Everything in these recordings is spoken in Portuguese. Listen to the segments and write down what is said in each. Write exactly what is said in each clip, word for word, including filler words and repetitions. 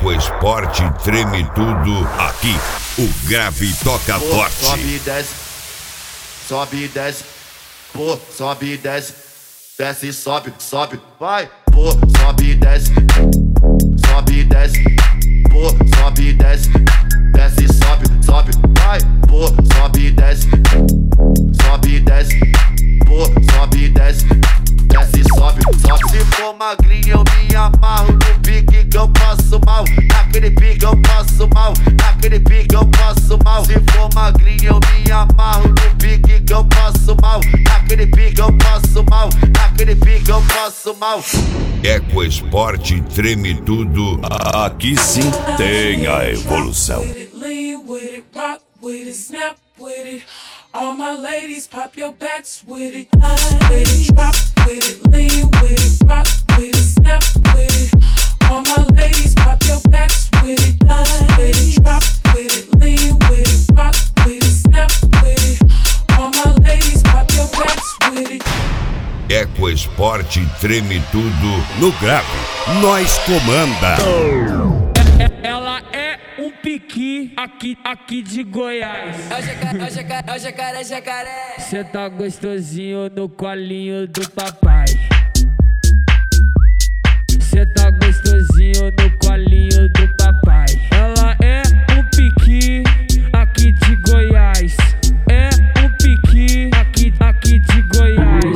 Eco Esporte treme tudo aqui. O grave toca pô, forte. Sobe e desce, sobe e desce, pô, sobe e desce, desce e sobe, sobe, vai, pô, sobe e desce, sobe e desce, pô, sobe e desce, desce e sobe, sobe, vai, pô, sobe e desce, sobe e desce, pô, sobe e desce, desce e sobe, sobe. Se for magrinho eu me amarro no pique que eu passo mal, naquele pique eu passo mal, naquele pique eu passo mal. Se for magrinho eu me amarro no pique que eu passo mal, naquele pique eu passo mal, naquele pique eu passo mal. Eco Esporte treme tudo. Aqui sim tem a evolução. All my ladies, pop your backs with it. With it, drop with it, lean with it, rock with it, snap with it. All my ladies, pop your backs with it. With it, drop with it, lean with it, rock with it, snap with it. All my ladies, pop your backs with it. Eco Esporte treme tudo. No grave, nós comanda. Ela é um piqui aqui, aqui de Goiás. É o jacaré, é o jacaré, é o jacaré, jacaré. Cê tá gostosinho no colinho do papai. Cê tá gostosinho no colinho do papai. Ela é um piqui aqui de Goiás. É um piqui aqui, aqui de Goiás.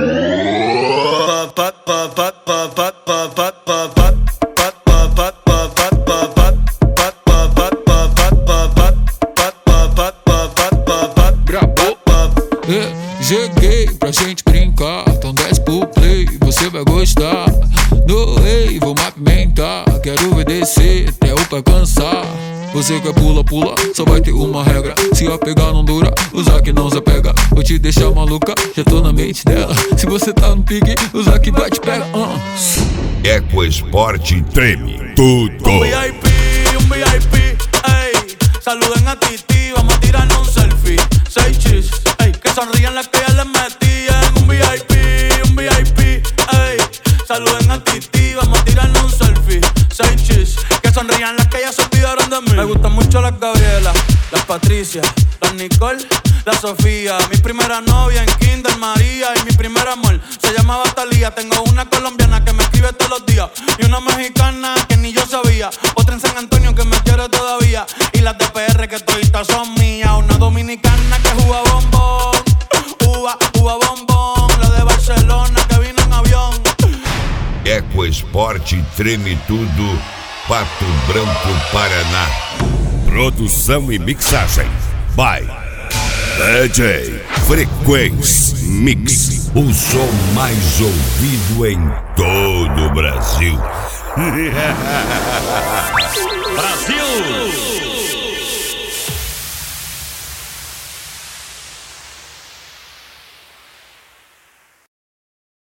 Cheguei pra gente brincar, então desce pro play, você vai gostar. No rei, vou movimentar, quero ver descer até o pé cansar. Você quer pula, pula, só vai ter uma regra. Se a pegar não dura, usar que não se pega. Vou te deixar maluca, já tô na mente dela. Se você tá no pique, usar que vai te pega. uh. Eco Esporte treme tudo. Un V I P, un V I P, ey. Saluden a Titi, vamos a tirarnos un selfie. Seis chis, ey. Que sonrían las que ya les metían. Un V I P, un V I P, ey. Saluden a Titi, vamos a tirarnos un selfie. Seis chis, que sonrían las que ya se olvidaron de mí. Me gustan mucho las Gabriela, las Patricia, las Nicole, la Sofía. Mi primera novia en Kinder María y mi primer amor se llamaba Talía. Tengo una colombiana que me escribe todos los días y una mexicana que ni yo sabía. Otra en San Antonio que me quiere todavía y las de P R que toditas son mías. Una dominicana que juega bombón, uva, uva bombón. La de Barcelona que vino en avión. Eco Esporte treme tudo. Pato Branco, Paraná. Produção e mixagem by D J Frequência Mix. O som mais ouvido em todo o Brasil. Brasil!